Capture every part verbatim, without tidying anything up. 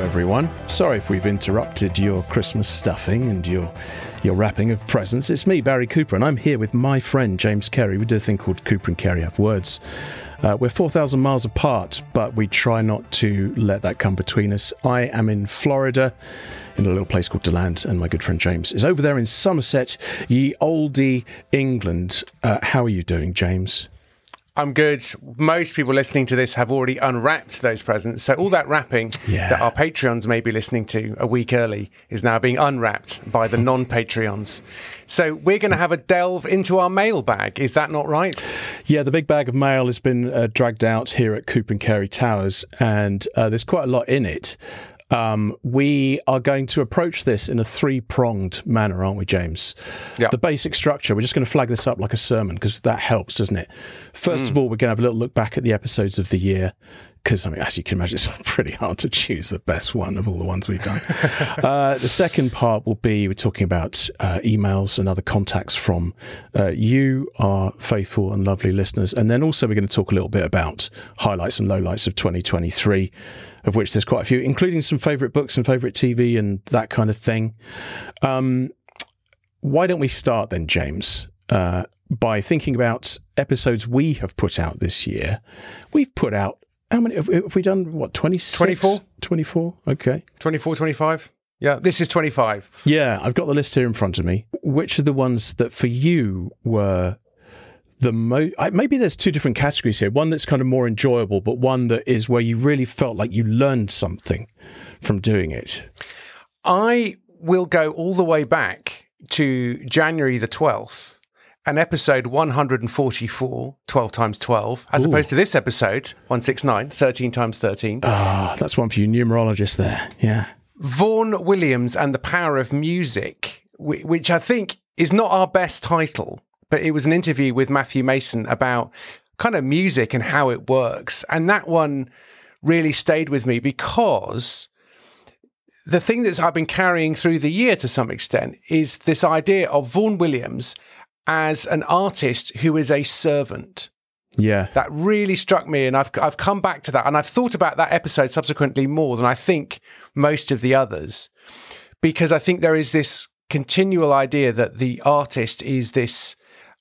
everyone. Sorry if we've interrupted your Christmas stuffing and your your wrapping of presents. It's me, Barry Cooper, and I'm here with my friend James Kerry. We do a thing called Cooper and Kerry Have Words. Uh, we're four thousand miles apart, but we try not to let that come between us. I am in Florida, in a little place called DeLand, and my good friend James is over there in Somerset, ye olde England. Uh, how are you doing, James? I'm good. Most people listening to this have already unwrapped those presents. So all that wrapping yeah. that our Patreons may be listening to a week early is now being unwrapped by the non-Patreons. So we're going to have a delve into our mailbag. Is that not right? Yeah, the big bag of mail has been uh, dragged out here at Cooper and Kerry Towers, and uh, there's quite a lot in it. Um, we are going to approach this in a three-pronged manner, aren't we, James? Yeah. The basic structure, we're just going to flag this up like a sermon because that helps, doesn't it? First mm. of all, we're going to have a little look back at the episodes of the year because, I mean, as you can imagine, it's pretty hard to choose the best one of all the ones we've done. uh, the second part will be, we're talking about uh, emails and other contacts from uh, you, our faithful and lovely listeners. And then also we're going to talk a little bit about highlights and lowlights of twenty twenty-three, of which there's quite a few, including some favourite books and favourite T V and that kind of thing. Um, why don't we start then, James, uh, by thinking about episodes we have put out this year. We've put out, how many, have, have we done, what, twenty-six? twenty-four. twenty-four, okay. twenty-four, twenty-five. Yeah, this is twenty-five. Yeah, I've got the list here in front of me. Which are the ones that for you were the most, maybe there's two different categories here. One that's kind of more enjoyable, but one that is where you really felt like you learned something from doing it. I will go all the way back to January the twelfth. An episode one hundred forty-four, twelve times twelve, as Ooh. opposed to this episode, one sixty-nine, thirteen times thirteen. Ah, oh, that's one for you numerologists there, yeah. Vaughan Williams and the Power of Music, which I think is not our best title, but it was an interview with Matthew Mason about kind of music and how it works. And that one really stayed with me because the thing that I've been carrying through the year to some extent is this idea of Vaughan Williams as an artist who is a servant. Yeah. That really struck me, and I've I've come back to that, and I've thought about that episode subsequently more than I think most of the others, because I think there is this continual idea that the artist is this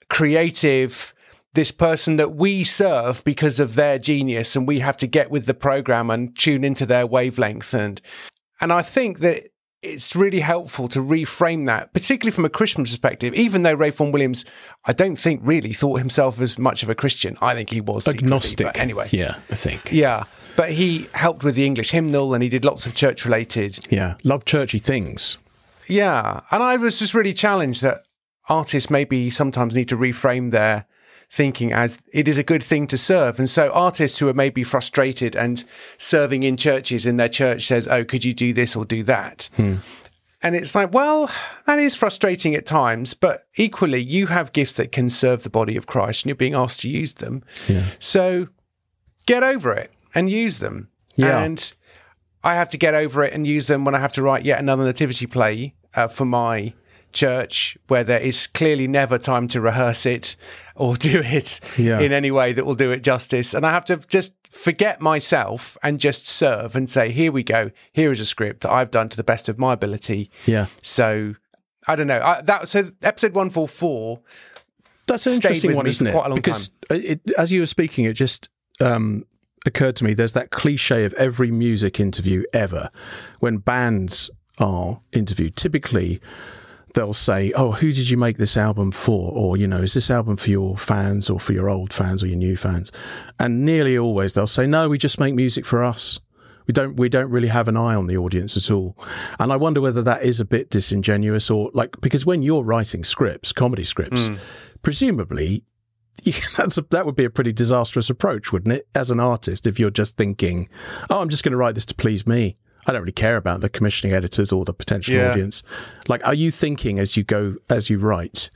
creative, this person that we serve because of their genius, and we have to get with the program and tune into their wavelength, and and I think that it's really helpful to reframe that, particularly from a Christian perspective, even though Ray Vaughan Williams, I don't think really thought himself as much of a Christian. I think he was agnostic. But anyway. Yeah, I think. Yeah. But he helped with the English hymnal and he did lots of church related. Yeah. Love churchy things. Yeah. And I was just really challenged that artists maybe sometimes need to reframe their thinking as it is a good thing to serve. And so artists who are maybe frustrated and serving in churches and their church says, oh, could you do this or do that? Hmm. And it's like, well, that is frustrating at times, but equally you have gifts that can serve the body of Christ and you're being asked to use them. Yeah. So get over it and use them. Yeah. And I have to get over it and use them when I have to write yet another nativity play uh, for my church, where there is clearly never time to rehearse it or do it yeah. in any way that will do it justice. And I have to just forget myself and just serve and say, here we go. Here is a script that I've done to the best of my ability. Yeah. So I don't know. I, that so episode one forty-four. That's an interesting one, isn't it? Quite a long because time. It, as you were speaking, it just um, occurred to me. There's that cliche of every music interview ever, when bands are interviewed. Typically, they'll say, oh, who did you make this album for? Or, you know, is this album for your fans or for your old fans or your new fans? And nearly always they'll say, no, we just make music for us. We don't, we don't really have an eye on the audience at all. And I wonder whether that is a bit disingenuous or like, because when you're writing scripts, comedy scripts, mm. presumably that's a, that would be a pretty disastrous approach, wouldn't it? As an artist, if you're just thinking, oh, I'm just going to write this to please me. I don't really care about the commissioning editors or the potential yeah. audience. Like, are you thinking as you go, as you write,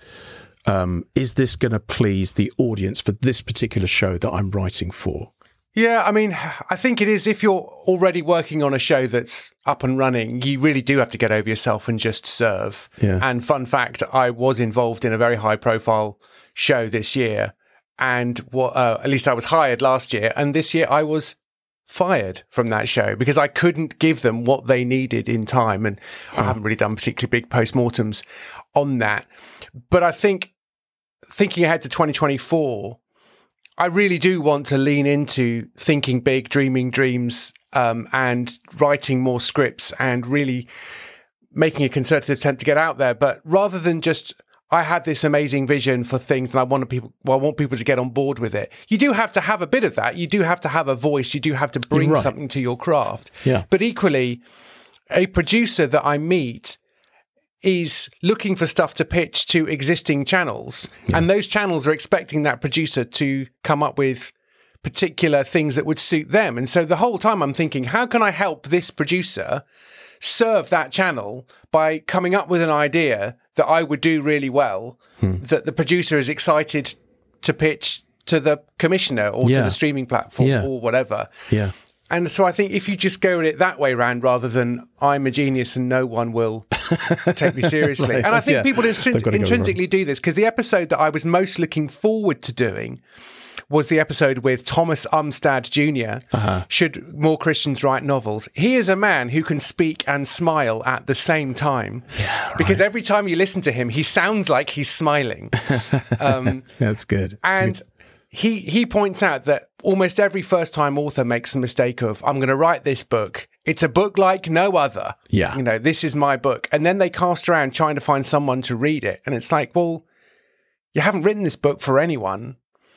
um, is this going to please the audience for this particular show that I'm writing for? Yeah, I mean, I think it is. If you're already working on a show that's up and running, you really do have to get over yourself and just serve. Yeah. And fun fact, I was involved in a very high profile show this year. And what, uh, at least I was hired last year. And this year I was fired from that show because I couldn't give them what they needed in time. And huh. I haven't really done particularly big postmortems on that. But I think thinking ahead to twenty twenty-four, I really do want to lean into thinking big, dreaming dreams, um, and writing more scripts and really making a concerted attempt to get out there. But rather than just, I have this amazing vision for things and I want people, well, I want people to get on board with it. You do have to have a bit of that. You do have to have a voice. You do have to bring right. something to your craft. Yeah. But equally, a producer that I meet is looking for stuff to pitch to existing channels. Yeah. And those channels are expecting that producer to come up with particular things that would suit them. And so the whole time I'm thinking, how can I help this producer serve that channel by coming up with an idea that I would do really well, hmm. that the producer is excited to pitch to the commissioner or yeah. to the streaming platform yeah. or whatever. Yeah. And so I think if you just go at it that way round rather than I'm a genius and no one will take me seriously. right. And I think yeah. people intrin- intrinsically do this because the episode that I was most looking forward to doing was the episode with Thomas Umstad Junior Uh-huh. Should More Christians Write Novels? He is a man who can speak and smile at the same time. Yeah, right. Because every time you listen to him, he sounds like he's smiling. Um, That's good. That's and good. he he points out that almost every first-time author makes the mistake of, I'm going to write this book. It's a book like no other. Yeah. You know, this is my book. And then they cast around trying to find someone to read it. And it's like, well, you haven't written this book for anyone.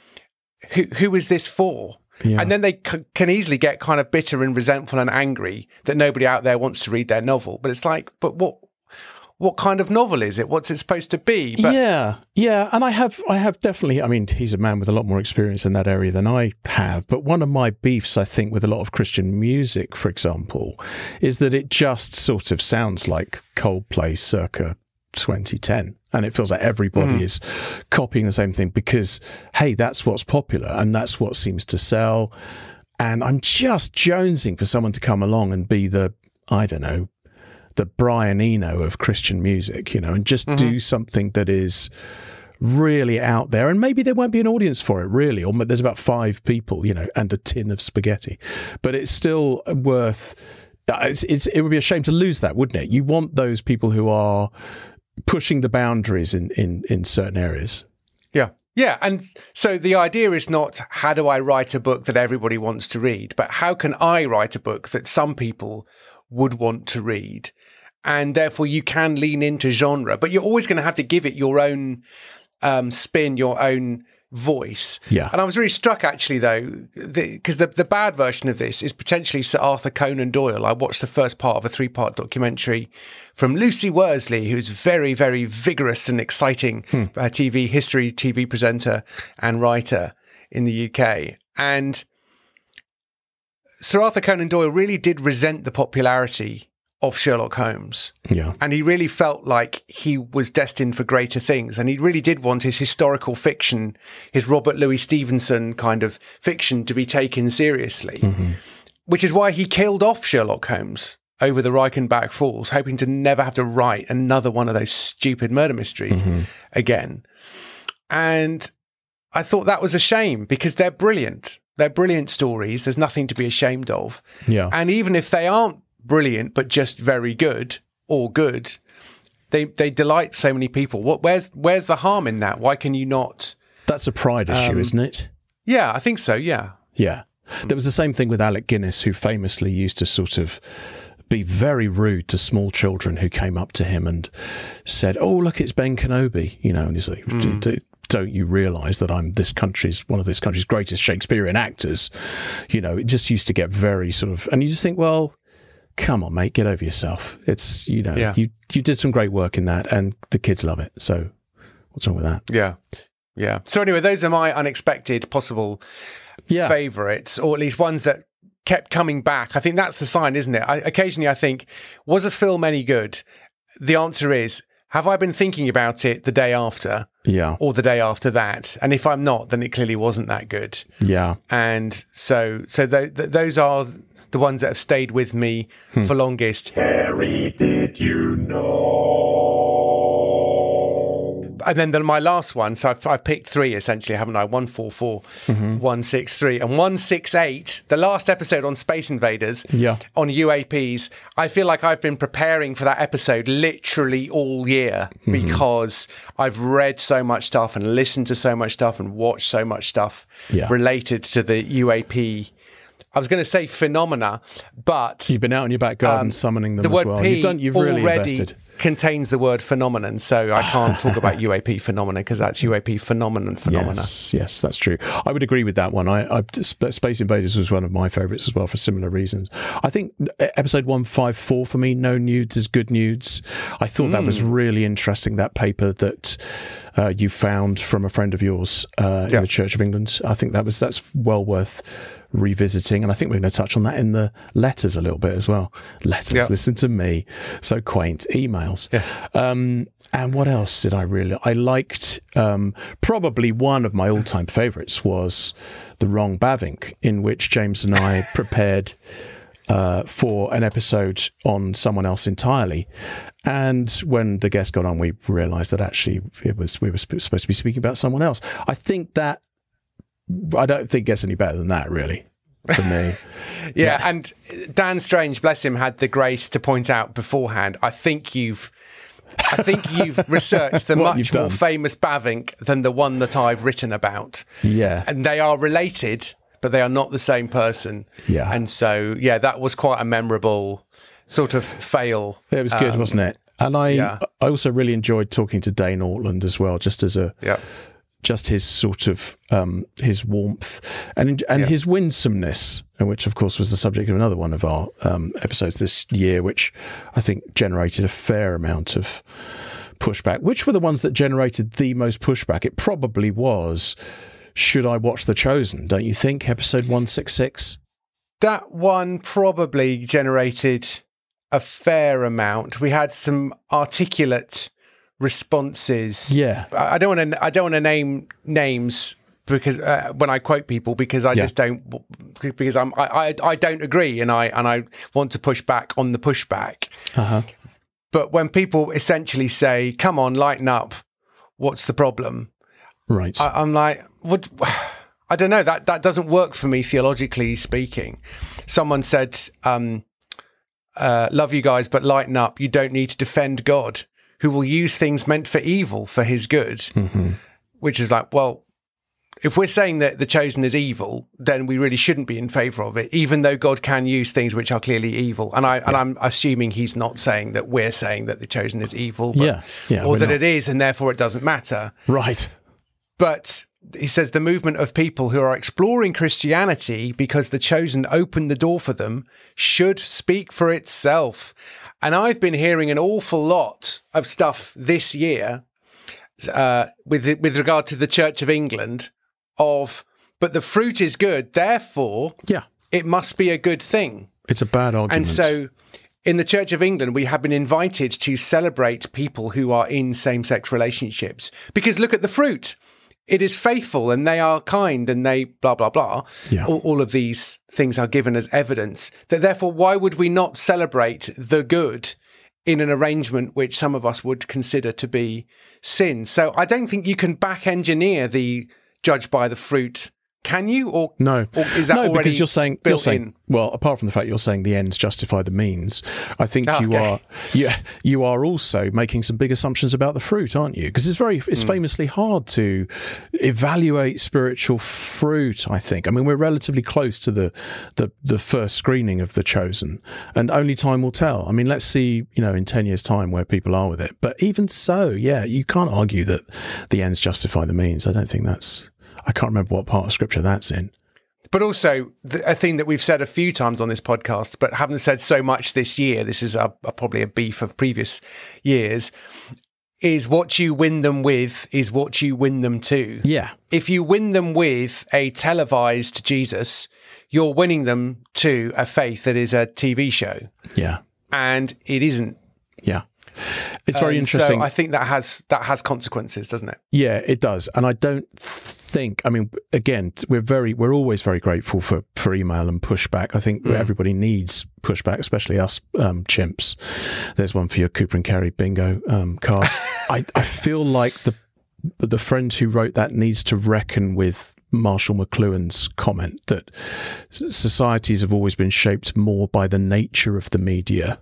Who who is this for? Yeah. And then they c- can easily get kind of bitter and resentful and angry that nobody out there wants to read their novel. But it's like, but what what kind of novel is it? What's it supposed to be? But yeah, yeah. And I have I have definitely, I mean, he's a man with a lot more experience in that area than I have. But one of my beefs, I think, with a lot of Christian music, for example, is that it just sort of sounds like Coldplay circa twenty ten. And it feels like everybody mm. is copying the same thing because, hey, that's what's popular and that's what seems to sell. And I'm just jonesing for someone to come along and be the, I don't know, the Brian Eno of Christian music, you know, and just mm-hmm. do something that is really out there. And maybe there won't be an audience for it, really. Or there's about five people, you know, and a tin of spaghetti. But it's still worth... It's, it's, it would be a shame to lose that, wouldn't it? You want those people who are pushing the boundaries in, in, in certain areas. Yeah. Yeah. And so the idea is not how do I write a book that everybody wants to read, but how can I write a book that some people would want to read? And therefore you can lean into genre, but you're always going to have to give it your own um, spin, your own voice. Yeah. And I was really struck actually though, because the, the, the bad version of this is potentially Sir Arthur Conan Doyle. I watched the first part of a three-part documentary from Lucy Worsley, who's very, very vigorous and exciting hmm. uh, T V history, T V presenter and writer in the U K. And Sir Arthur Conan Doyle really did resent the popularity of Sherlock Holmes. Yeah. And he really felt like he was destined for greater things. And he really did want his historical fiction, his Robert Louis Stevenson kind of fiction to be taken seriously, mm-hmm. which is why he killed off Sherlock Holmes over the Reichenbach Falls, hoping to never have to write another one of those stupid murder mysteries mm-hmm. again. And I thought that was a shame because they're brilliant. They're brilliant stories. There's nothing to be ashamed of. Yeah. And even if they aren't brilliant, but just very good or good, they they delight so many people. What where's where's the harm in that? Why can you not? That's a pride issue, um, isn't it? Yeah, I think so. Yeah. Yeah. There was the same thing with Alec Guinness, who famously used to sort of be very rude to small children who came up to him and said, "Oh, look, it's Ben Kenobi," you know, and he's like, mm. "Don't you realise that I'm this country's one of this country's greatest Shakespearean actors?" You know, it just used to get very sort of, and you just think, well, come on, mate, get over yourself. It's, you know, yeah. you you did some great work in that, and the kids love it. So, what's wrong with that? Yeah, yeah. So anyway, those are my unexpected possible yeah. favourites, or at least ones that kept coming back. I think that's the sign, isn't it? I, occasionally I think, was a film any good? The answer is, have I been thinking about it the day after? Yeah. Or the day after that? And if I'm not, then it clearly wasn't that good. Yeah. And so so th- th- those are the ones that have stayed with me hmm. for longest. Harry, did you know? and then, then my last one. So I've, I've picked three essentially, haven't I? One four four, mm-hmm. one six three, and one six eight. The last episode on Space Invaders, yeah. on U A Ps. I feel like I've been preparing for that episode literally all year mm-hmm. because I've read so much stuff and listened to so much stuff and watched so much stuff yeah. related to the U A P. I was going to say phenomena, but you've been out in your back garden um, summoning them the as word well. P You've done. You've really already invested. Contains the word phenomenon, so I can't talk about U A P phenomena because that's U A P phenomenon phenomena. Yes, yes, that's true. I would agree with that one. I, I Space Invaders was one of my favourites as well for similar reasons. I think episode one fifty-four for me, No Nudes is Good Nudes. I thought mm. that was really interesting. That paper that uh, you found from a friend of yours uh, yeah. in the Church of England. I think that was that's well worth revisiting, and I think we're going to touch on that in the letters a little bit as well. Letters, yeah. listen to me, so quaint. Emails, yeah. um, and what else did I really? I liked um, probably one of my all-time favourites was The Wrong Bavinck, in which James and I prepared uh, for an episode on someone else entirely. And when the guest got on, we realised that actually it was we were sp- supposed to be speaking about someone else. I think that. I don't think it gets any better than that, really, for me. yeah, yeah, and Dan Strange, bless him, had the grace to point out beforehand, I think you've I think you've researched the much more famous Bavinck than the one that I've written about. Yeah. And they are related, but they are not the same person. Yeah. And so, yeah, that was quite a memorable sort of fail. It was good, um, wasn't it? And I, yeah. I also really enjoyed talking to Dane Ortland as well, just as a... Yeah. just his sort of um, his warmth and and yeah. his winsomeness, which of course was the subject of another one of our um, episodes this year, which I think generated a fair amount of pushback. Which were the ones that generated the most pushback? It probably was, should I watch The Chosen? Don't you think? Episode one sixty-six? That one probably generated a fair amount. We had some articulate responses. Yeah, I don't want to. I don't want to name names because uh, when I quote people, because I yeah. just don't. Because I'm. I, I. I don't agree, and I and I want to push back on the pushback. Uh-huh. But when people essentially say, "Come on, lighten up," what's the problem? Right. I, I'm like, what? I don't know. That that doesn't work for me theologically speaking. Someone said, um, uh, "Love you guys, but lighten up. You don't need to defend God, who will use things meant for evil for his good," mm-hmm. which is like, well, if we're saying that The Chosen is evil, then we really shouldn't be in favour of it, even though God can use things which are clearly evil. And, I, yeah. and I'm assuming he's not saying that we're saying that The Chosen is evil, but, yeah. Yeah, or that not. it is, and therefore it doesn't matter. Right. But he says the movement of people who are exploring Christianity because The Chosen opened the door for them should speak for itself. And I've been hearing an awful lot of stuff this year uh, with with regard to the Church of England of, but the fruit is good, therefore yeah. it must be a good thing. It's a bad argument. And so in the Church of England, we have been invited to celebrate people who are in same-sex relationships. Because look at the fruit. It is faithful and they are kind and they blah, blah, blah. Yeah. All, all of these things are given as evidence that therefore, why would we not celebrate the good in an arrangement which some of us would consider to be sin? So I don't think you can back engineer the judge by the fruit. Can you? Or no, or is that no, already because you're saying, built you're saying in? Well, apart from the fact you're saying the ends justify the means, I think Oh, you okay. are you, you are also making some big assumptions about the fruit, aren't you? Because it's very it's mm. famously hard to evaluate spiritual fruit, I think. I mean, we're relatively close to the, the the first screening of The Chosen, and only time will tell. I mean, let's see, you know, in ten years' time where people are with it. But even so, yeah, you can't argue that the ends justify the means. I don't think that's I can't remember what part of scripture that's in. But also, the, a thing that we've said a few times on this podcast, but haven't said so much this year, this is a, a, probably a beef of previous years, is what you win them with is what you win them to. Yeah. If you win them with a televised Jesus, you're winning them to a faith that is a T V show. Yeah. And it isn't. Yeah. It's very um, interesting. So I think that has that has consequences, doesn't it? Yeah, it does. And I don't think, I mean, again, we're very, we're always very grateful for, for email and pushback. I think mm. everybody needs pushback, especially us um, chimps. There's one for your Cooper and Carey bingo um, card. I, I feel like the the friend who wrote that needs to reckon with Marshall McLuhan's comment that societies have always been shaped more by the nature of the media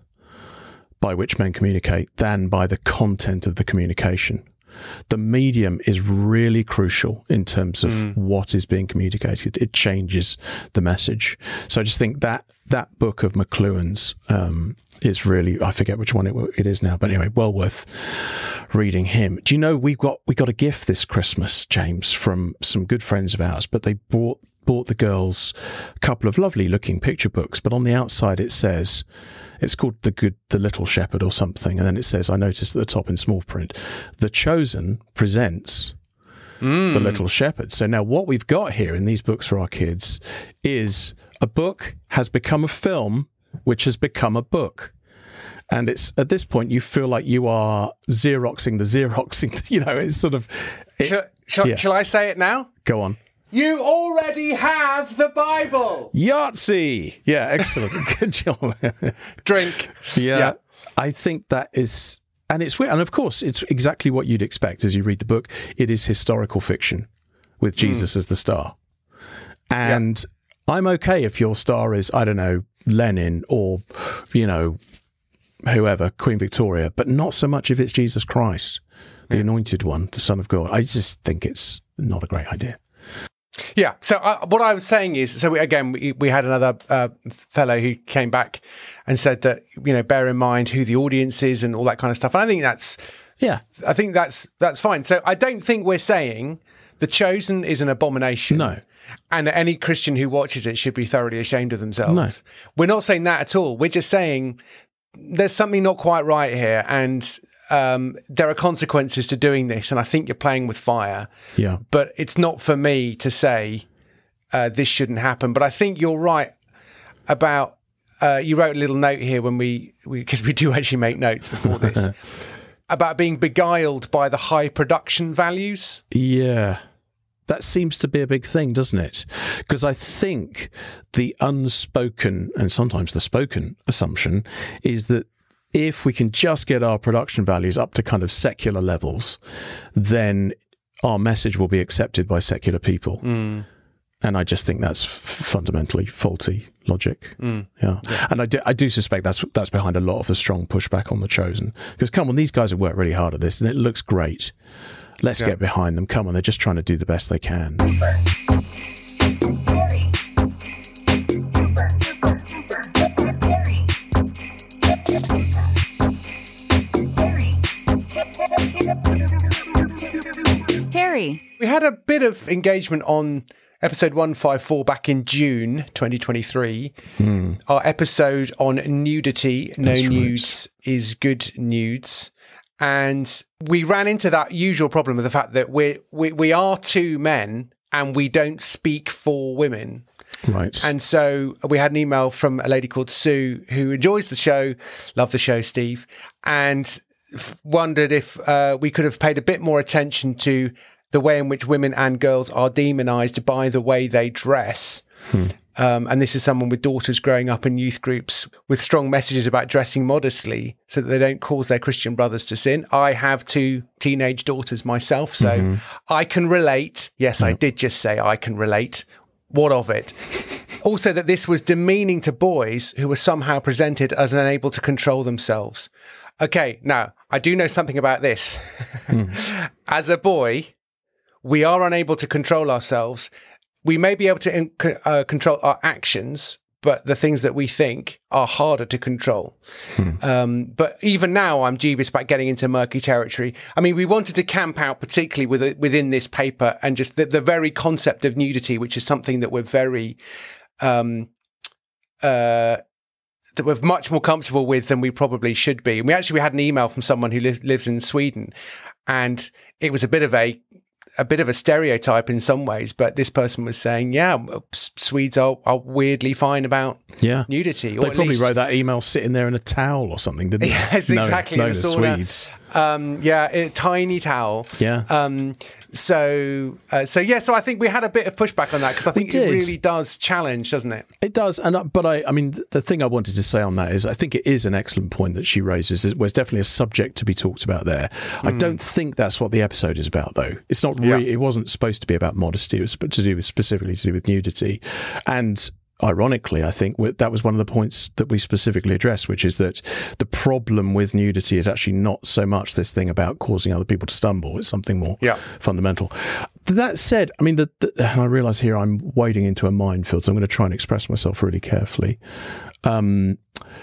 by which men communicate than by the content of the communication. The medium is really crucial in terms of mm. what is being communicated. It changes the message. So I just think that that book of McLuhan's um, is really, I forget which one it, it is now, but anyway, well worth reading him. Do you know, we got we got a gift this Christmas, James, from some good friends of ours, but they bought bought the girls a couple of lovely looking picture books, but on the outside it says, it's called The Good, The Little Shepherd or something. And then it says, I noticed at the top in small print, The Chosen presents mm. The Little Shepherd. So now what we've got here in these books for our kids is a book has become a film, which has become a book. And it's at this point, you feel like you are Xeroxing the Xeroxing, you know, it's sort of... It, shall, shall, yeah. shall I say it now? Go on. You already have the Bible. Yahtzee. Yeah, excellent. Good job. Drink. Yeah, yeah. I think that is, and it's weird. And of course, it's exactly what you'd expect as you read the book. It is historical fiction with Jesus mm. as the star. And yeah. I'm okay if your star is, I don't know, Lenin or, you know, whoever, Queen Victoria, but not so much if it's Jesus Christ, the yeah. anointed one, the Son of God. I just think it's not a great idea. Yeah. So uh, what I was saying is, so we, again, we, we had another uh, fellow who came back and said that, you know, bear in mind who the audience is and all that kind of stuff. And I think that's, yeah, I think that's, that's fine. So I don't think we're saying The Chosen is an abomination. No. And any Christian who watches it should be thoroughly ashamed of themselves. No. We're not saying that at all. We're just saying there's something not quite right here. And um, there are consequences to doing this. And I think you're playing with fire. Yeah. But it's not for me to say uh, this shouldn't happen. But I think you're right about, uh, you wrote a little note here when we, because we, we do actually make notes before this, about being beguiled by the high production values. Yeah. That seems to be a big thing, doesn't it? Because I think the unspoken and sometimes the spoken assumption is that if we can just get our production values up to kind of secular levels, then our message will be accepted by secular people. Mm. And I just think that's f- fundamentally faulty logic. Mm. Yeah. yeah. And I do, I do suspect that's that's behind a lot of the strong pushback on The Chosen. Because come on, these guys have worked really hard at this and it looks great. Let's yeah. get behind them. Come on, they're just trying to do the best they can. Harry. We had a bit of engagement on episode one fifty-four back in June twenty twenty-three. Hmm. Our episode on nudity, no That's nudes right. is good nudes. And we ran into that usual problem of the fact that we're, we we are two men and we don't speak for women. Right. And so we had an email from a lady called Sue who enjoys the show, love the show, Steve, and f- wondered if uh, we could have paid a bit more attention to the way in which women and girls are demonized by the way they dress. Hmm. Um, and this is someone with daughters growing up in youth groups with strong messages about dressing modestly so that they don't cause their Christian brothers to sin. I have two teenage daughters myself, so mm-hmm. I can relate. Yes, yep. I did just say I can relate. What of it? Also, that this was demeaning to boys who were somehow presented as unable to control themselves. Okay, now, I do know something about this. Mm. As a boy, we are unable to control ourselves. We may be able to uh, control our actions, but the things that we think are harder to control. Hmm. Um, but even now, I'm dubious about getting into murky territory. I mean, we wanted to camp out particularly with, within this paper and just the, the very concept of nudity, which is something that we're very, um, uh, that we're much more comfortable with than we probably should be. And we actually we had an email from someone who lives lives in Sweden, and it was a bit of a a bit of a stereotype in some ways, but this person was saying, yeah, Swedes are, are weirdly fine about yeah. nudity. They or probably least... wrote that email sitting there in a towel or something, didn't they? Yes, exactly. No, in no a the sauna. Swedes. Um, yeah, a tiny towel. Yeah. Um, So, uh, so yeah. So I think we had a bit of pushback on that because I think it really does challenge, doesn't it? It does. And uh, but I, I mean, the thing I wanted to say on that is, I think it is an excellent point that she raises. It was definitely a subject to be talked about there. Mm. I don't think that's what the episode is about, though. It's not. Really, yeah. It wasn't supposed to be about modesty. It was to do with specifically to do with nudity, and. Ironically, I think that was one of the points that we specifically addressed, which is that the problem with nudity is actually not so much this thing about causing other people to stumble. It's something more yeah. fundamental. That said, I mean, the, the, I realise here I'm wading into a minefield, so I'm going to try and express myself really carefully. Um,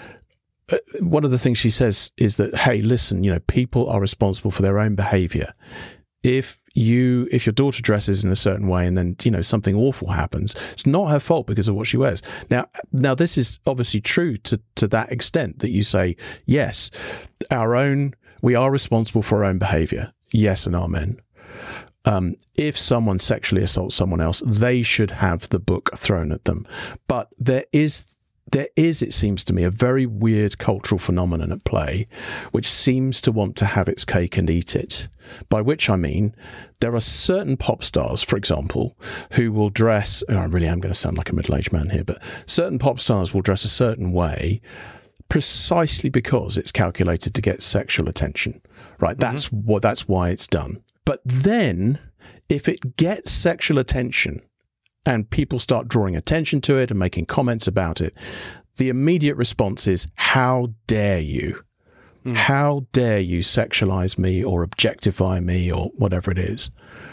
one of the things she says is that, hey, listen, you know, people are responsible for their own behaviour. If you, if your daughter dresses in a certain way and then, you know, something awful happens, it's not her fault because of what she wears. Now, now this is obviously true to, to that extent that you say, yes, our own, we are responsible for our own behaviour. Yes, and amen. Um, if someone sexually assaults someone else, they should have the book thrown at them. But there is There is, it seems to me, a very weird cultural phenomenon at play, which seems to want to have its cake and eat it. By which I mean, there are certain pop stars, for example, who will dress, oh, I really am going to sound like a middle-aged man here, but certain pop stars will dress a certain way precisely because it's calculated to get sexual attention, right? Mm-hmm. That's what, that's why it's done. But then, if it gets sexual attention, and people start drawing attention to it and making comments about it, the immediate response is, how dare you? Mm. How dare you sexualize me or objectify me or whatever it is?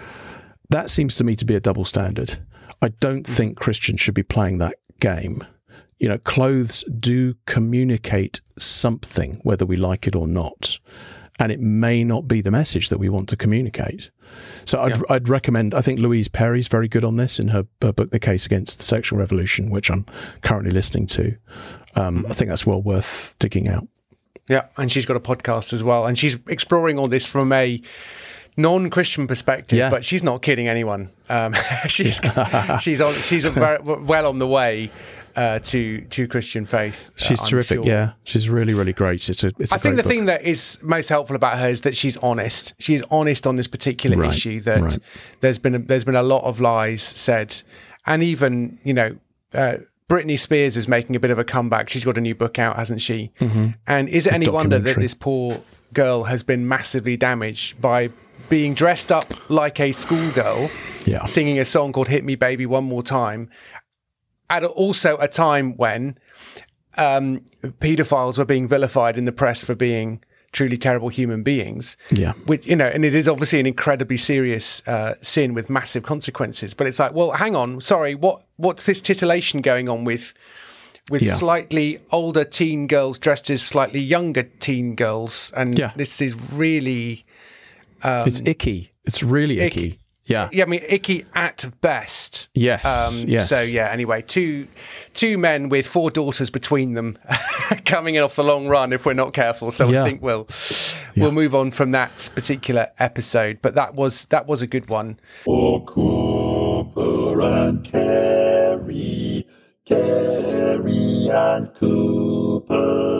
That seems to me to be a double standard. I don't mm. think Christians should be playing that game. You know, clothes do communicate something, whether we like it or not. And it may not be the message that we want to communicate. So I'd, yeah. I'd recommend, I think Louise Perry's very good on this in her, her book, The Case Against the Sexual Revolution, which I'm currently listening to. Um, I think that's well worth digging out. Yeah, and she's got a podcast as well. And she's exploring all this from a non-Christian perspective, yeah. but she's not kidding anyone. Um, she's she's on, she's very, well on the way. Uh, to to Christian faith. She's uh, terrific, sure. yeah. She's really, really great. It's a, it's a I think the book. thing that is most helpful about her is that she's honest. She's honest on this particular right, issue. That right. there's been a, there's been a lot of lies said, and even you know, uh, Britney Spears is making a bit of a comeback. She's got a new book out, hasn't she? Mm-hmm. And is it this any wonder that this poor girl has been massively damaged by being dressed up like a schoolgirl, yeah. singing a song called "Hit Me, Baby, One More Time"? At also a time when um, paedophiles were being vilified in the press for being truly terrible human beings. Yeah. Which, you know, and it is obviously an incredibly serious uh, sin with massive consequences. But it's like, well, hang on, sorry, what what's this titillation going on with with yeah. slightly older teen girls dressed as slightly younger teen girls? And yeah. this is really... Um, it's icky. It's really icky. icky. Yeah, yeah. I mean, icky at best. Yes, um, yes. So yeah. Anyway, two two men with four daughters between them, coming in off the long run if we're not careful. So yeah. I think we'll yeah. we'll move on from that particular episode. But that was that was a good one. For Cooper and Carrie, Carrie and Cooper.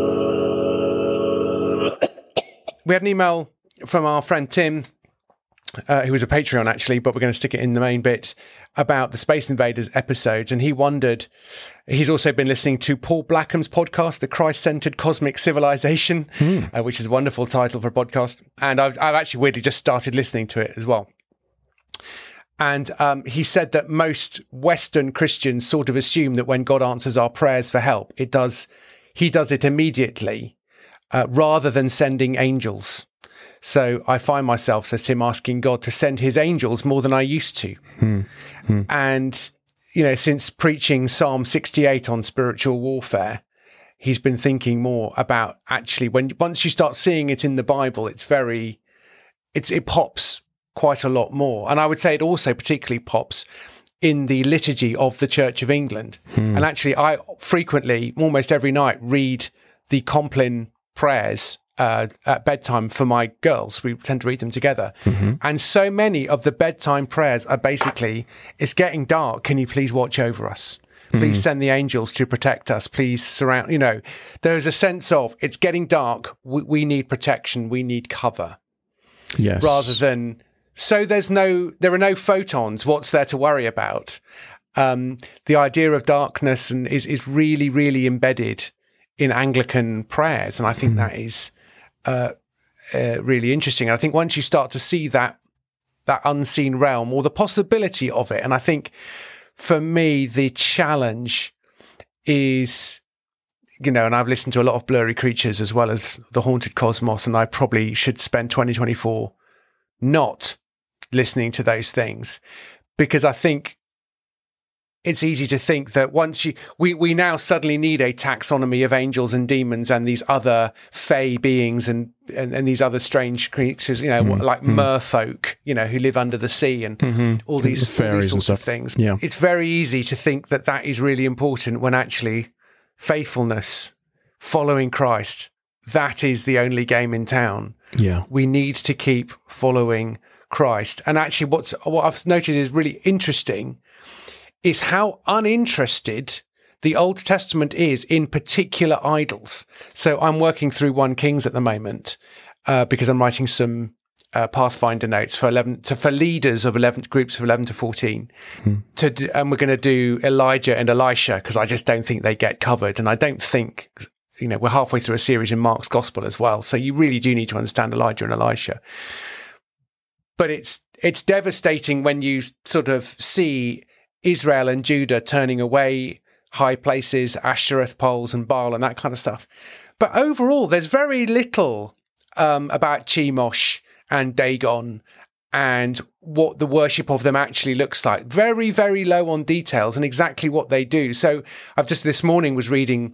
We had an email from our friend Tim. Uh, who was a Patreon, actually, but we're going to stick it in the main bit, about the Space Invaders episodes. And he wondered, he's also been listening to Paul Blackham's podcast, The Christ-Centered Cosmic Civilization, mm. uh, which is a wonderful title for a podcast. And I've, I've actually weirdly just started listening to it as well. And um, he said that most Western Christians sort of assume that when God answers our prayers for help, it does, he does it immediately, uh, rather than sending angels. So I find myself, says Tim, asking God to send his angels more than I used to. Hmm. Hmm. And, you know, since preaching Psalm sixty-eight on spiritual warfare, he's been thinking more about actually when once you start seeing it in the Bible, it's very, it's it pops quite a lot more. And I would say it also particularly pops in the liturgy of the Church of England. Hmm. And actually, I frequently, almost every night, read the Compline prayers Uh, at bedtime for my girls. We tend to read them together. Mm-hmm. And so many of the bedtime prayers are basically, it's getting dark. Can you please watch over us? Please mm-hmm. send the angels to protect us. Please surround, you know, there is a sense of it's getting dark. We, we need protection. We need cover. Yes. Rather than so there's no, there are no photons. What's there to worry about? Um, the idea of darkness and is is really, really embedded in Anglican prayers, and I think mm. that is uh, uh, really interesting. And I think once you start to see that that unseen realm or the possibility of it, and I think for me the challenge is, you know, and I've listened to a lot of Blurry Creatures as well as The Haunted Cosmos, and I probably should spend twenty twenty-four not listening to those things, because I think it's easy to think that once you, we, we now suddenly need a taxonomy of angels and demons and these other fey beings and, and, and these other strange creatures, you know, mm-hmm. like mm-hmm. merfolk, you know, who live under the sea and mm-hmm. all these, the all these sorts of things. Yeah. It's very easy to think that that is really important when actually faithfulness, following Christ, that is the only game in town. Yeah. We need to keep following Christ. And actually what's, what I've noticed is really interesting is how uninterested the Old Testament is in particular idols. So I'm working through First Kings at the moment uh, because I'm writing some uh, Pathfinder notes for eleven to, for leaders of eleven groups of eleven to fourteen. Hmm. To do, and we're going to do Elijah and Elisha because I just don't think they get covered, and I don't think, you know, we're halfway through a series in Mark's Gospel as well, so you really do need to understand Elijah and Elisha. But it's it's devastating when you sort of see Israel and Judah turning away high places, Ashereth poles and Baal and that kind of stuff. But overall, there's very little um, about Chemosh and Dagon and what the worship of them actually looks like. Very, very low on details and exactly what they do. So I've just this morning was reading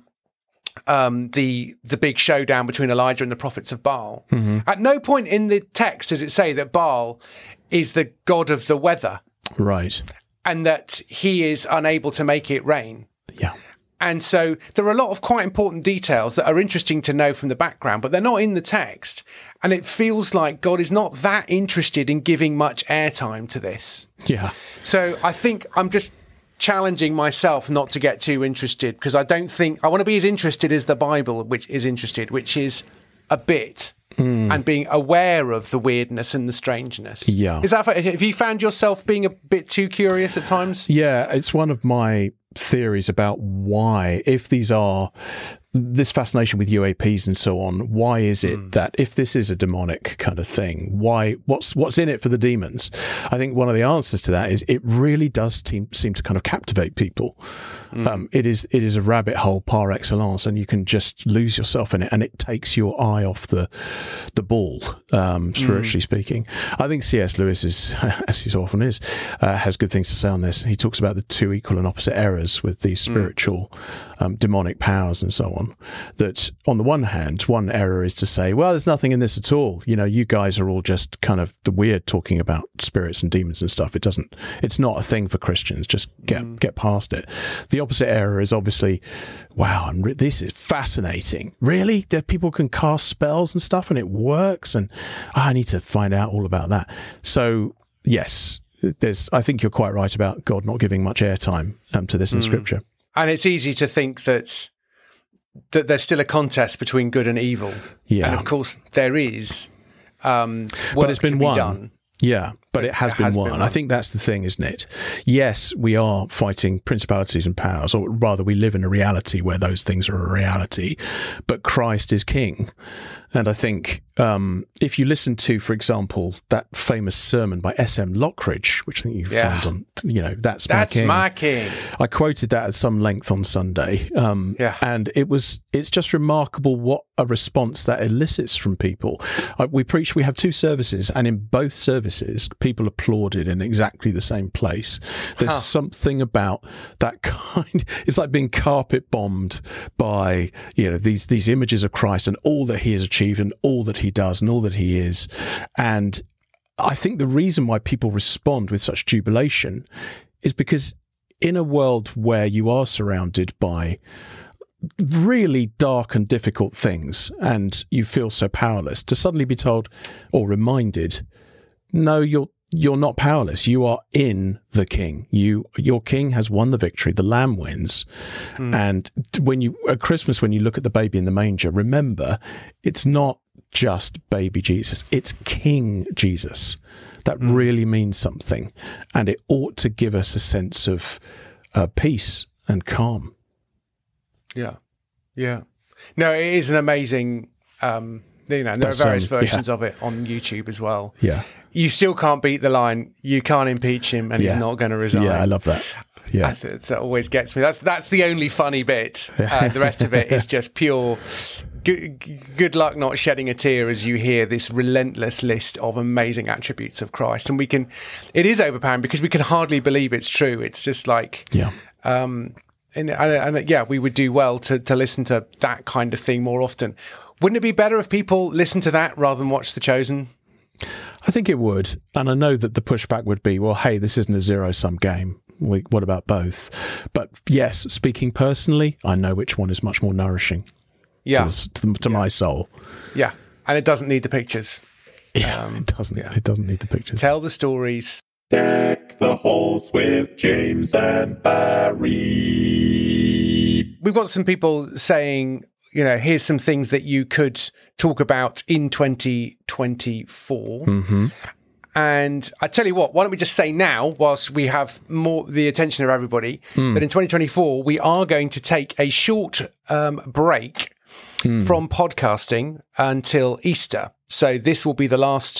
um, the the big showdown between Elijah and the prophets of Baal. Mm-hmm. At no point in the text does it say that Baal is the god of the weather. Right. And that he is unable to make it rain. Yeah. And so there are a lot of quite important details that are interesting to know from the background, but they're not in the text. And it feels like God is not that interested in giving much airtime to this. Yeah. So I think I'm just challenging myself not to get too interested, because I don't think I want to be as interested as the Bible, which is interested, which is a bit. Mm. And being aware of the weirdness and the strangeness. Yeah. Is that, have you found yourself being a bit too curious at times? Yeah, it's one of my theories about why, if these are this fascination with U A Ps and so on, why is it mm. that if this is a demonic kind of thing, why what's what's in it for the demons? I think one of the answers to that is it really does team, seem to kind of captivate people. Mm. Um, it is it is a rabbit hole par excellence, and you can just lose yourself in it, and it takes your eye off the the ball, um, spiritually mm. speaking. I think C S Lewis is, as he so often is, uh, has good things to say on this. He talks about the two equal and opposite errors with these spiritual mm. um, demonic powers and so on. That on the one hand, one error is to say, well, there's nothing in this at all. You know, you guys are all just kind of the weird talking about spirits and demons and stuff. It doesn't, it's not a thing for Christians. Just get mm. get past it. The opposite error is obviously, wow, and re- this is fascinating. Really? That people can cast spells and stuff and it works, and oh, I need to find out all about that. So, yes, there's. I think you're quite right about God not giving much airtime um, to this in mm. Scripture. And it's easy to think that that there's still a contest between good and evil. Yeah. And of course there is um, work but it's been to be won. done. Yeah, but it has, it been, has won. been won. I think that's the thing, isn't it? Yes, we are fighting principalities and powers, or rather we live in a reality where those things are a reality, but Christ is king. And I think um, if you listen to, for example, that famous sermon by S M Lockridge, which I think you yeah. found on, you know, That's My That's King. My King. I quoted that at some length on Sunday. Um, yeah. And it was, it's just remarkable what a response that elicits from people. Uh, we preach, we have two services, and in both services, people applauded in exactly the same place. There's huh. something about that kind, it's like being carpet bombed by, you know, these, these images of Christ and all that he has achieved and all that he does and all that he is. And I think the reason why people respond with such jubilation is because in a world where you are surrounded by really dark and difficult things and you feel so powerless, to suddenly be told or reminded, no, you're you're not powerless. You are in the King. You, your King has won the victory. The Lamb wins. Mm. And when you, at Christmas, when you look at the baby in the manger, remember, it's not just baby Jesus. It's King Jesus. That mm. really means something. And it ought to give us a sense of uh, peace and calm. Yeah. Yeah. No, it is an amazing, um, you know, there That's, are various um, versions yeah. of it on YouTube as well. Yeah. You still can't beat the line, you can't impeach him and Yeah. he's not going to resign. Yeah, I love that. Yeah. That's, it. That always gets me. That's that's the only funny bit. Uh, the rest of it is just pure good, good luck not shedding a tear as you hear this relentless list of amazing attributes of Christ. And we can, it is overpowering because we can hardly believe it's true. It's just like, Yeah. um, and, and, and yeah, we would do well to, to listen to that kind of thing more often. Wouldn't it be better if people listen to that rather than watch The Chosen? I think it would. And I know that the pushback would be, well, hey, this isn't a zero-sum game. We, what about both? But yes, speaking personally, I know which one is much more nourishing Yeah. to, to, to yeah. my soul. Yeah. And it doesn't need the pictures. Yeah, Um, it doesn't. yeah. It doesn't need the pictures. Tell the stories. Deck the halls with James and Barry. We've got some people saying, you know, here's some things that you could talk about in twenty twenty-four. Mm-hmm. And I tell you what, why don't we just say now, whilst we have more the attention of everybody, Mm. that in twenty twenty-four, we are going to take a short um, break Mm. from podcasting until Easter. So this will be the last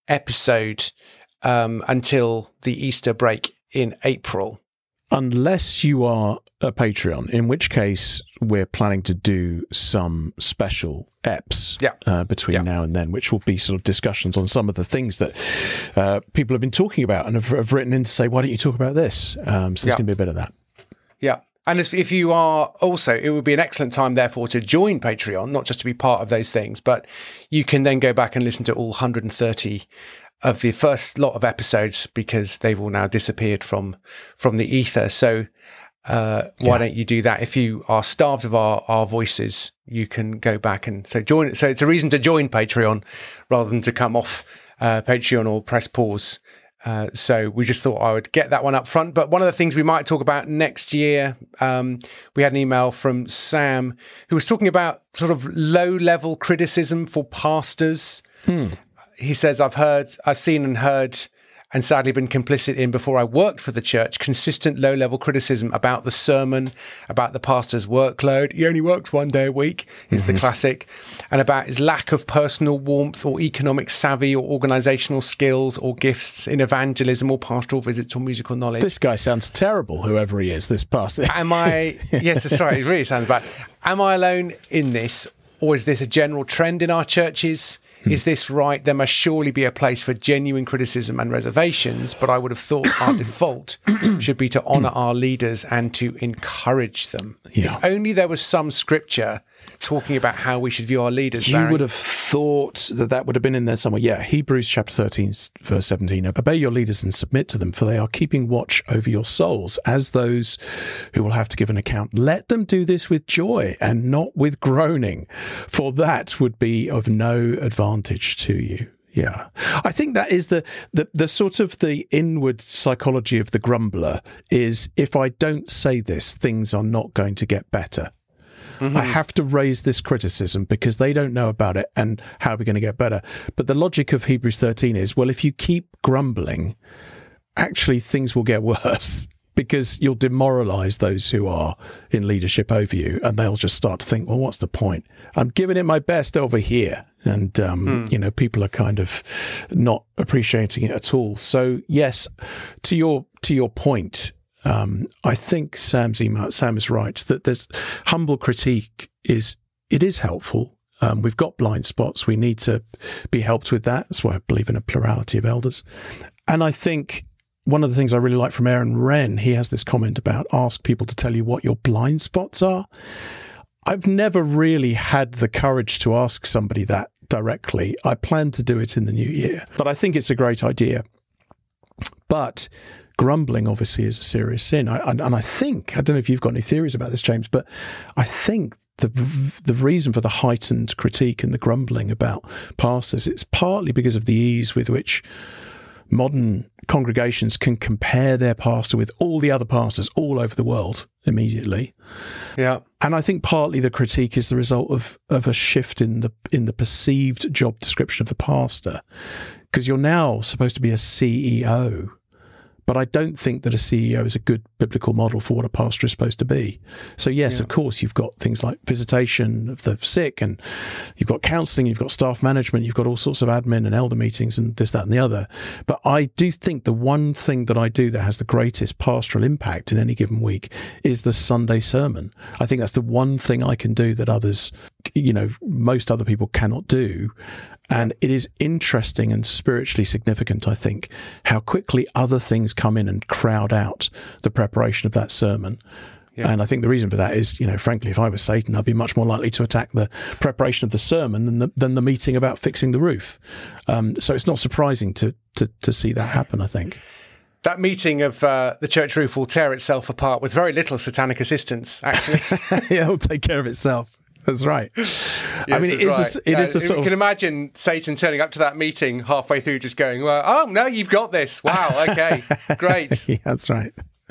episode um, until the Easter break in April. Unless you are a Patreon, in which case we're planning to do some special eps Yeah. uh, between Yeah. now and then, which will be sort of discussions on some of the things that uh, people have been talking about and have, have written in to say, why don't you talk about this? Um, so there's Yeah. going to be a bit of that. Yeah. And if, if you are also, it would be an excellent time, therefore, to join Patreon, not just to be part of those things, but you can then go back and listen to all one hundred thirty of the first lot of episodes because they've all now disappeared from from the ether. So uh, why Yeah. don't you do that? If you are starved of our, our voices, you can go back and so join. So it's a reason to join Patreon rather than to come off uh, Patreon or press pause. Uh, so we just thought I would get that one up front. But one of the things we might talk about next year, um, we had an email from Sam who was talking about sort of low-level criticism for pastors. Hmm. He says, I've heard, I've seen and heard and sadly been complicit in before I worked for the church, consistent low-level criticism about the sermon, about the pastor's workload. He only works one day a week is mm-hmm. the classic, and about his lack of personal warmth or economic savvy or organizational skills or gifts in evangelism or pastoral visits or musical knowledge. This guy sounds terrible, whoever he is, this pastor. Am I, yes, that's right, it really sounds bad. Am I alone in this, or is this a general trend in our churches? Is this right? There must surely be a place for genuine criticism and reservations, but I would have thought our default should be to honour our leaders and to encourage them. Yeah. If only there was some scripture talking about how we should view our leaders. You Barry. would have thought that that would have been in there somewhere. Yeah, Hebrews chapter thirteen, verse seventeen. Obey your leaders and submit to them, for they are keeping watch over your souls as those who will have to give an account. Let them do this with joy and not with groaning, for that would be of no advantage to you. Yeah, I think that is the, the the sort of the inward psychology of the grumbler is, if I don't say this, things are not going to get better. Mm-hmm. I have to raise this criticism because they don't know about it and how are we going to get better. But the logic of Hebrews thirteen is, well, if you keep grumbling, actually things will get worse because you'll demoralize those who are in leadership over you and they'll just start to think, well, what's the point? I'm giving it my best over here. And, um, mm. you know, people are kind of not appreciating it at all. So, yes, to your to your point, Um, I think Sam's email, Sam is right that there's humble critique is it is helpful. Um, we've got blind spots. We need to be helped with that. That's why I believe in a plurality of elders. And I think one of the things I really like from Aaron Wren, he has this comment about ask people to tell you what your blind spots are. I've never really had the courage to ask somebody that directly. I plan to do it in the new year, but I think it's a great idea. But grumbling, obviously, is a serious sin. I, and, and I think, I don't know if you've got any theories about this, James, but I think the the reason for the heightened critique and the grumbling about pastors, it's partly because of the ease with which modern congregations can compare their pastor with all the other pastors all over the world immediately. Yeah. And I think partly the critique is the result of of a shift in the in the perceived job description of the pastor, because you're now supposed to be a C E O. But I don't think that a C E O is a good biblical model for what a pastor is supposed to be. So yes, yeah. of course, you've got things like visitation of the sick, and you've got counselling, you've got staff management, you've got all sorts of admin and elder meetings and this, that and the other. But I do think the one thing that I do that has the greatest pastoral impact in any given week is the Sunday sermon. I think that's the one thing I can do that others, you know, most other people cannot do. And it is interesting and spiritually significant, I think, how quickly other things come in and crowd out the preparation of that sermon. Yeah. And I think the reason for that is, you know, frankly, if I was Satan, I'd be much more likely to attack the preparation of the sermon than the, than the meeting about fixing the roof. Um, so it's not surprising to, to, to see that happen, I think. That meeting of uh, the church roof will tear itself apart with very little satanic assistance, actually. Yeah, it'll take care of itself. That's right. Yes, I mean, it is, right. the, it uh, is the sort you of... can imagine Satan turning up to that meeting halfway through just going, well, oh, no, you've got this. Wow, okay, great. Yeah, that's right.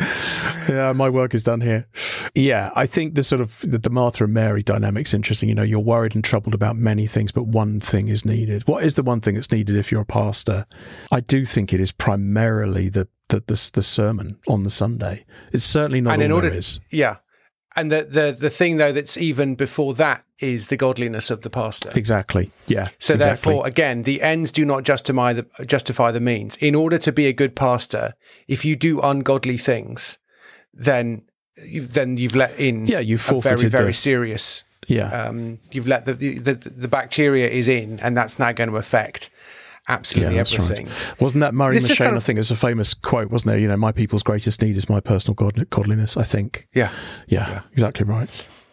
Yeah, my work is done here. Yeah, I think the sort of the, the Martha and Mary dynamic's interesting. You know, you're worried and troubled about many things, but one thing is needed. What is the one thing that's needed if you're a pastor? I do think it is primarily the the, the, the sermon on the Sunday. It's certainly not and all in order, there is. Yeah. And the, the the thing, though, that's even before that is the godliness of the pastor. Exactly. Yeah. So exactly. therefore, again, the ends do not justify the justify the means. In order to be a good pastor, if you do ungodly things, then you, then you've let in yeah, you've a very, very the, serious. Yeah. Um, you've let the, the the the bacteria is in, and that's now going to affect absolutely yeah, everything. Right. Wasn't that Murray This McCheyne? kind of, I think it's a famous quote, wasn't there? You know, my people's greatest need is my personal god- godliness, I think. Yeah. yeah. Yeah, exactly right.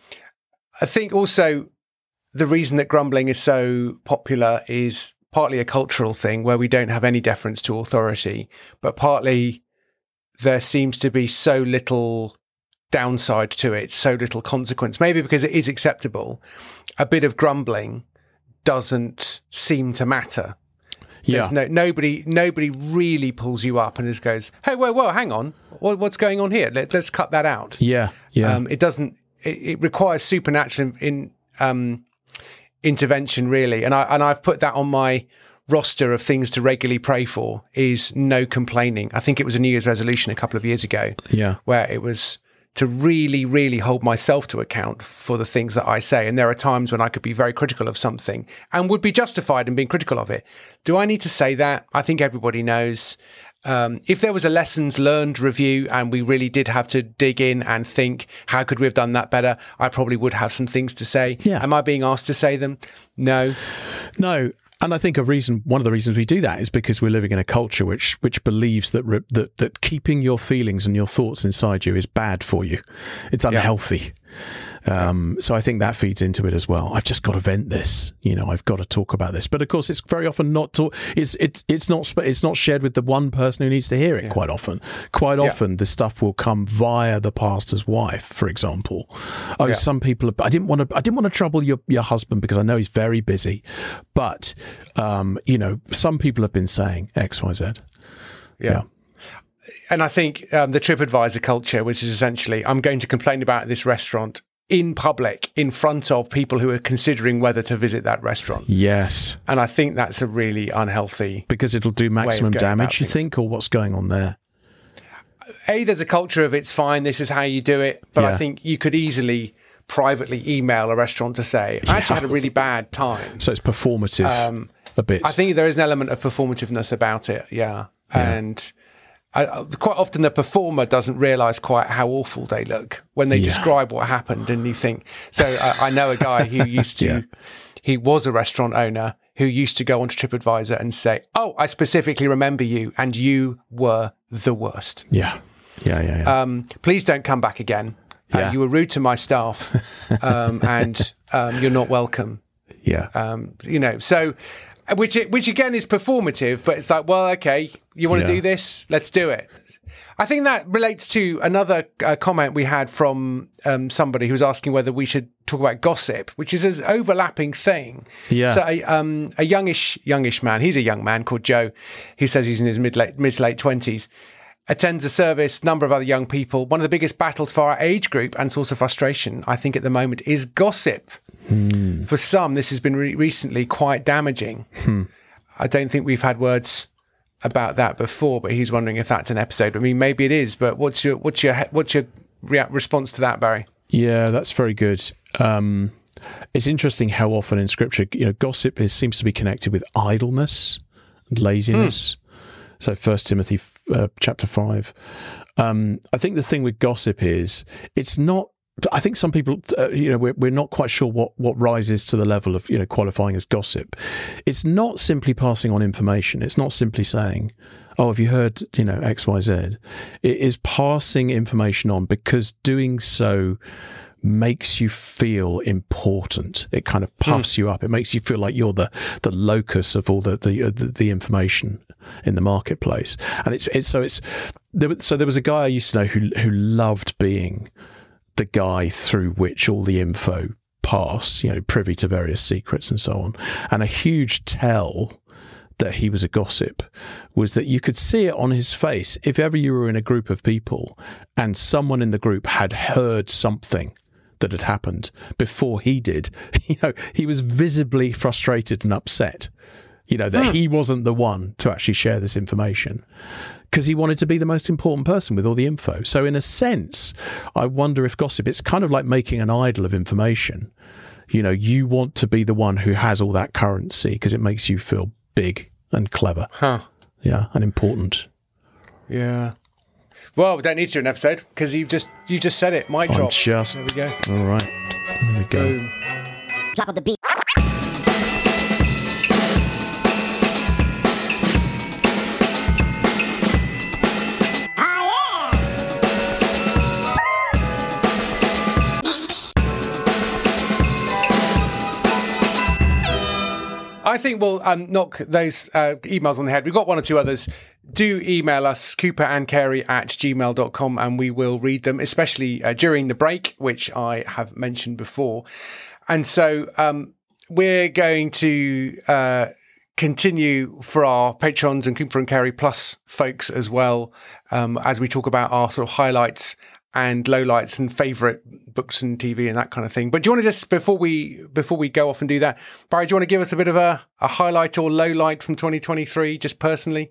I think also the reason that grumbling is so popular is partly a cultural thing where we don't have any deference to authority, but partly there seems to be so little downside to it, so little consequence. Maybe because it is acceptable, a bit of grumbling doesn't seem to matter. There's Yeah. no nobody nobody really pulls you up and just goes, hey, whoa, whoa, hang on, what, what's going on here? Let, let's cut that out. Yeah, yeah. Um, it doesn't. It, it requires supernatural in, um, intervention, really, and I and I've put that on my roster of things to regularly pray for. Is no complaining. I think it was a New Year's resolution a couple of years ago. Yeah, where it was to really, really hold myself to account for the things that I say. And there are times when I could be very critical of something and would be justified in being critical of it. Do I need to say that? I think everybody knows. Um, if there was a lessons learned review and we really did have to dig in and think, how could we have done that better? I probably would have some things to say. Yeah. Am I being asked to say them? No. No. And I think a reason, one of the reasons we do that is because we're living in a culture which which believes that re, that that keeping your feelings and your thoughts inside you is bad for you. It's unhealthy. Yeah. Um, so I think that feeds into it as well. I've just got to vent this. You know, I've got to talk about this. But of course, it's very often not talk. It's it's it's not it's not shared with the one person who needs to hear it. Yeah. Quite often, quite yeah. often, the stuff will come via the pastor's wife, for example. Oh, yeah. some people. Are, I didn't want to. I didn't want to trouble your your husband because I know he's very busy. But um, you know, some people have been saying X, Y, Z. Yeah. yeah. And I think um, the TripAdvisor culture, which is essentially, I'm going to complain about this restaurant in public, in front of people who are considering whether to visit that restaurant. Yes. And I think that's a really unhealthy Because it'll do maximum damage, you think, or what's going on there? A, there's a culture of it's fine, this is how you do it. But yeah. I think you could easily privately email a restaurant to say, I actually yeah. had a really bad time. So it's performative um, a bit. I think there is an element of performativeness about it, yeah. yeah. And I, quite often the performer doesn't realise quite how awful they look when they yeah. describe what happened, and you think. So I, I know a guy who used to, yeah. he was a restaurant owner who used to go onto TripAdvisor and say, "Oh, I specifically remember you, and you were the worst." Yeah, yeah, yeah. yeah. Um, please don't come back again. Yeah. Uh, you were rude to my staff, um, and um, you're not welcome. Yeah, um, you know so. Which which again is performative, but it's like, well, okay, you want to yeah. do this? Let's do it. I think that relates to another uh, comment we had from um, somebody who was asking whether we should talk about gossip, which is an overlapping thing. Yeah. So a, um, a youngish youngish man, he's a young man called Joe. He says he's in his mid late mid to late twenties. Attends a service, number of other young people. One of the biggest battles for our age group and source of frustration, I think, at the moment is gossip. Hmm. For some, this has been re- recently quite damaging. Hmm. I don't think we've had words about that before, but he's wondering if that's an episode. I mean, maybe it is, but what's your what's your what's your rea- response to that, Barry? Yeah, that's very good. Um, it's interesting how often in Scripture, you know, gossip is, seems to be connected with idleness and laziness. Hmm. So, First Timothy uh, chapter five. Um, I think the thing with gossip is it's not. I think some people, uh, you know, we're, we're not quite sure what, what rises to the level of, you know, qualifying as gossip. It's not simply passing on information. It's not simply saying, oh, have you heard, you know, X, Y, Z? It is passing information on because doing so makes you feel important. It kind of puffs mm. you up. It makes you feel like you're the, the locus of all the, the, the, the information in the marketplace. And it's, it's so it's, there, so there was a guy I used to know who, who loved being the guy through which all the info passed, you know, privy to various secrets and so on. And a huge tell that he was a gossip was that you could see it on his face. If ever you were in a group of people and someone in the group had heard something that had happened before he did, you know, he was visibly frustrated and upset, you know, that hmm. he wasn't the one to actually share this information, because he wanted to be the most important person with all the info. So in a sense, I wonder if gossip, it's kind of like making an idol of information. You know, you want to be the one who has all that currency because it makes you feel big and clever. Huh. Yeah, and important. Yeah. Well, we don't need to do an episode because you've just you just said it. Mic drop. I'm just. There we go. All right. There we go. Boom. Drop of the beat. I think we'll um, knock those uh, emails on the head. We've got one or two others. Do email us, Cooper and Carey at gmail dot com, and we will read them, especially uh, during the break, which I have mentioned before. And so um, we're going to uh, continue for our patrons and Cooper and Carey Plus folks as well, um, as we talk about our sort of highlights and lowlights and favourite books and T V and that kind of thing. But do you want to just, before we before we go off and do that, Barry, do you want to give us a bit of a, a highlight or lowlight from twenty twenty-three, just personally?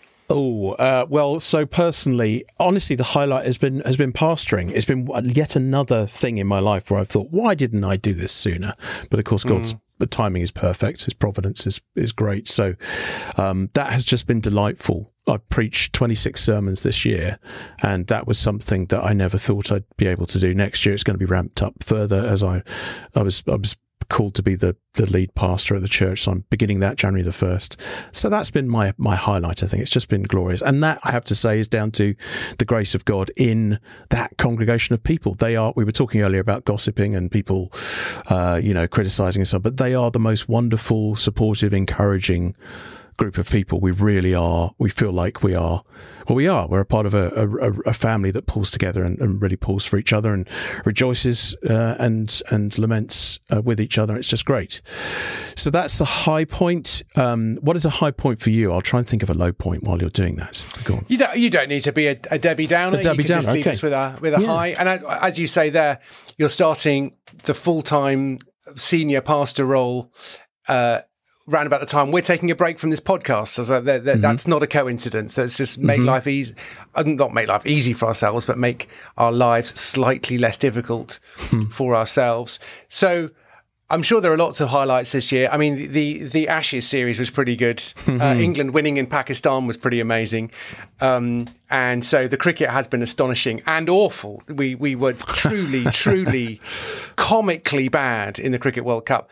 Oh, uh, well, so personally, honestly, the highlight has been has been pastoring. It's been yet another thing in my life where I've thought, why didn't I do this sooner? But of course, God's mm. the timing is perfect. His providence is, is great. So um, that has just been delightful. I've preached twenty-six sermons this year, and that was something that I never thought I'd be able to do. Next year, it's going to be ramped up further as I, I was, I was called to be the, the lead pastor at the church. So I'm beginning that January the first. So that's been my, my highlight. I think it's just been glorious. And that, I have to say, is down to the grace of God in that congregation of people. They are, we were talking earlier about gossiping and people, uh, you know, criticizing and so on, but they are the most wonderful, supportive, encouraging group of people. We really are. We feel like we are. Well, we are. We're a part of a, a, a family that pulls together and, and really pulls for each other and rejoices uh, and and laments uh, with each other. It's just great. So that's the high point. Um, what is a high point for you? I'll try and think of a low point while you're doing that. Go on. You don't. You don't need to be a, a Debbie Downer. A Debbie you can Downer. Just leave okay. us with a with a yeah. high. And as you say there, you're starting the full time senior pastor role. Uh, Round about the time we're taking a break from this podcast, so that, that, mm-hmm. that's not a coincidence. Let's just make mm-hmm. life easy, uh, not make life easy for ourselves, but make our lives slightly less difficult mm. for ourselves. So I'm sure there are lots of highlights this year. I mean, the the Ashes series was pretty good. Mm-hmm. Uh, England winning in Pakistan was pretty amazing, um, and so the cricket has been astonishing and awful. We we were truly, truly comically bad in the Cricket World Cup.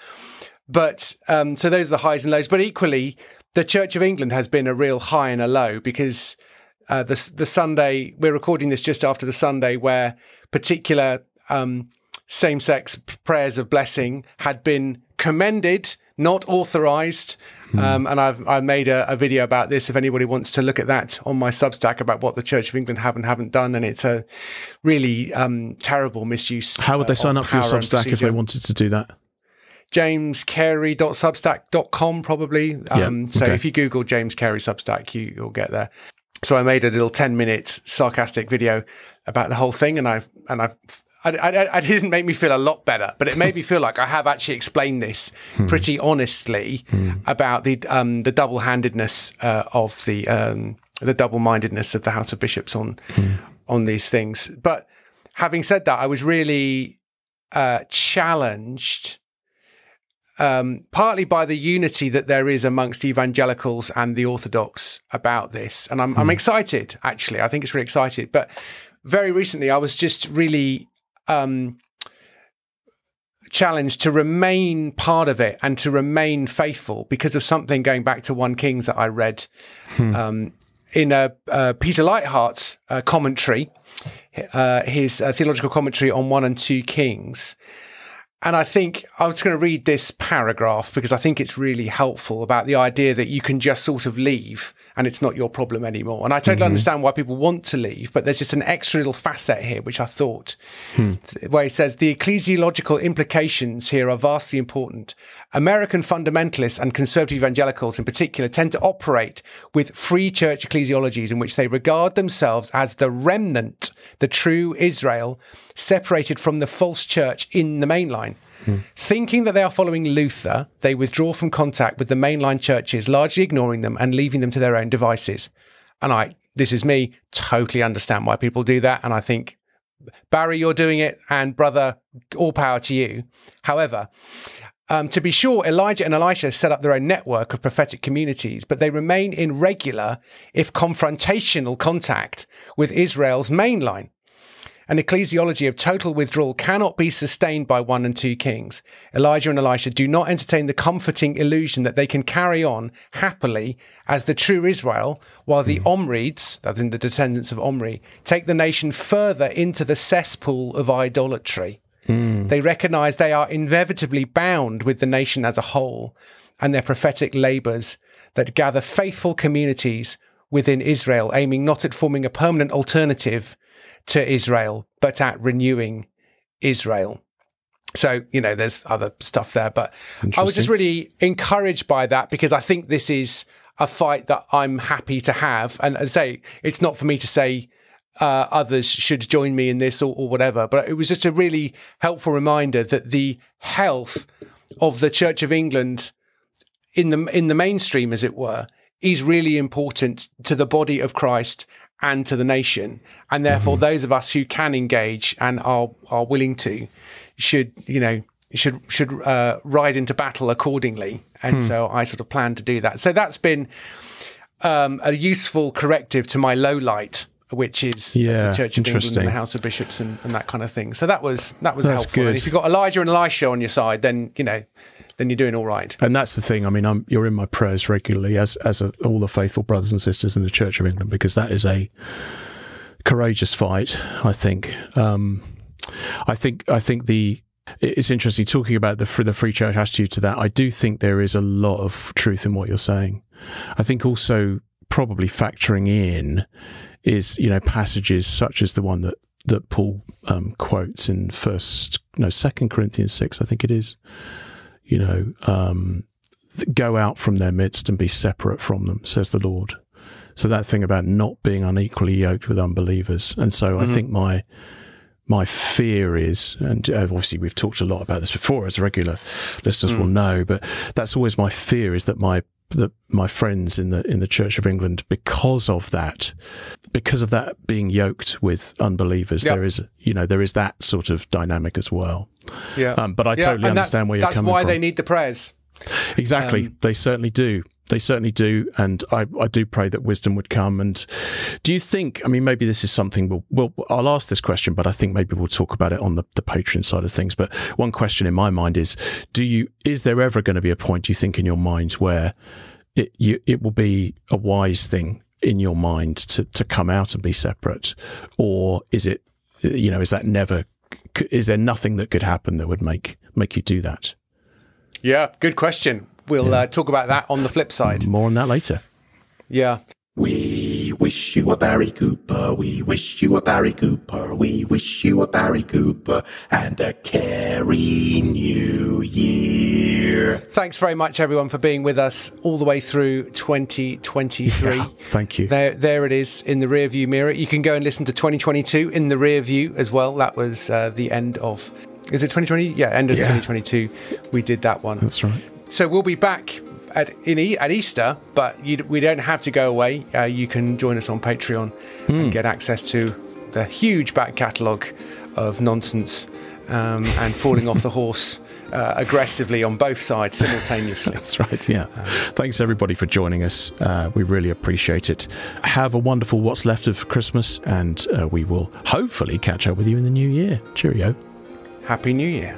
But um, so those are the highs and lows. But equally, the Church of England has been a real high and a low because uh, the the Sunday, we're recording this just after the Sunday where particular um, same-sex prayers of blessing had been commended, not authorised, Um, and I've I made a, a video about this if anybody wants to look at that on my Substack about what the Church of England have and haven't done. And it's a really um, terrible misuse. How would they uh, sign up for your Substack if they wanted to do that? james carey dot substack dot com probably. Um, yeah, okay. So if you Google James Carey Substack, you, you'll get there. So I made a little ten minute sarcastic video about the whole thing, and I've and I've I, I, I didn't make me feel a lot better, but it made me feel like I have actually explained this pretty honestly about the um, the double-handedness uh, of the um, the double-mindedness of the House of Bishops on on these things. But having said that, I was really uh, challenged, um, partly by the unity that there is amongst evangelicals and the Orthodox about this, and I'm, I'm excited. Actually, I think it's really excited. But very recently, I was just really Um, challenged to remain part of it and to remain faithful because of something going back to First Kings that I read hmm. um, in a, uh, Peter Lightheart's uh, commentary, uh, his uh, theological commentary on One and Two Kings. And I think I was going to read this paragraph because I think it's really helpful about the idea that you can just sort of leave and it's not your problem anymore. And I totally mm-hmm. understand why people want to leave, but there's just an extra little facet here, which I thought, hmm. where he says, the ecclesiological implications here are vastly important. American fundamentalists and conservative evangelicals in particular tend to operate with free church ecclesiologies in which they regard themselves as the remnant, the true Israel, separated from the false church in the mainline. Hmm. Thinking that they are following Luther, they withdraw from contact with the mainline churches, largely ignoring them and leaving them to their own devices. And I, this is me, totally understand why people do that. And I think, Barry, you're doing it, and brother, all power to you. However, um, to be sure, Elijah and Elisha set up their own network of prophetic communities, but they remain in regular, if confrontational, contact with Israel's mainline. An ecclesiology of total withdrawal cannot be sustained by One and Two Kings. Elijah and Elisha do not entertain the comforting illusion that they can carry on happily as the true Israel, while the Omrides, that's in the descendants of Omri, take the nation further into the cesspool of idolatry. Mm. They recognize they are inevitably bound with the nation as a whole and their prophetic labors that gather faithful communities within Israel, aiming not at forming a permanent alternative to Israel, but at renewing Israel. So, you know, there's other stuff there, but I was just really encouraged by that because I think this is a fight that I'm happy to have. And as I say, it's not for me to say uh, others should join me in this or, or whatever, but it was just a really helpful reminder that the health of the Church of England in the in the mainstream, as it were, is really important to the body of Christ and to the nation. And therefore, mm-hmm. those of us who can engage and are are willing to should, you know, should should uh, ride into battle accordingly. And hmm. so I sort of plan to do that. So that's been um, a useful corrective to my low light, which is yeah, the Church of England and the House of Bishops and, and that kind of thing. So that was that was that's helpful. Good. And if you've got Elijah and Elisha on your side, then, you know, then you're doing all right. And that's the thing. I mean, I'm, you're in my prayers regularly, as as a, all the faithful brothers and sisters in the Church of England, because that is a courageous fight. I think. Um, I think. I think the. It's interesting talking about the the free church attitude to that. I do think there is a lot of truth in what you're saying. I think also probably factoring in is, you know, passages such as the one that that Paul um, quotes in first no Second Corinthians six, I think it is. You know, um, go out from their midst and be separate from them, says the Lord. So that thing about not being unequally yoked with unbelievers. And so mm-hmm. I think my my fear is, and obviously we've talked a lot about this before, as regular listeners mm. will know, but that's always my fear, is that my that my friends in the in the Church of England, because of that, because of that being yoked with unbelievers, yep. there is, you know, there is that sort of dynamic as well. Yeah, um, but I yeah, totally understand where you're coming from. That's why they need the prayers. Exactly, um, they certainly do. They certainly do, and I, I do pray that wisdom would come. And do you think, I mean, maybe this is something we'll, we'll I'll ask this question, but I think maybe we'll talk about it on the, the Patreon side of things. But one question in my mind is, do you, is there ever going to be a point, do you think, in your minds where it you, it will be a wise thing in your mind to, to come out and be separate? Or is it, you know, is that never, is there nothing that could happen that would make make you do that? Yeah, good question. we'll uh, talk about that on the flip side. More on that later. Yeah. We wish you a Barry Cooper, we wish you a Barry Cooper, we wish you a Barry Cooper and a Carey New Year. Thanks very much, everyone, for being with us all the way through twenty twenty-three. Yeah, thank you. There, there it is in the rear view mirror. You can go and listen to twenty twenty-two in the rear view as well. That was uh, the end of, is it twenty twenty? Yeah, end of Yeah. twenty twenty-two. We did that one. That's right. So we'll be back at in e- at Easter, but you, we don't have to go away. Uh, you can join us on Patreon and get access to the huge back catalogue of nonsense um, and falling off the horse uh, aggressively on both sides simultaneously. That's right, yeah. Thanks, everybody, for joining us. Uh, we really appreciate it. Have a wonderful what's left of Christmas, and uh, we will hopefully catch up with you in the new year. Cheerio. Happy New Year.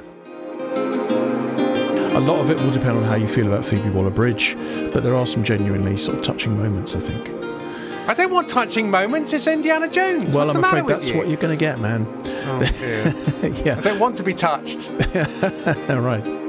A lot of it will depend on how you feel about Phoebe Waller-Bridge, but there are some genuinely sort of touching moments, I think. I don't want touching moments. It's Indiana Jones. Well, What's I'm the matter afraid with that's you? what you're going to get, man. Oh, dear. Yeah. I don't want to be touched. All right.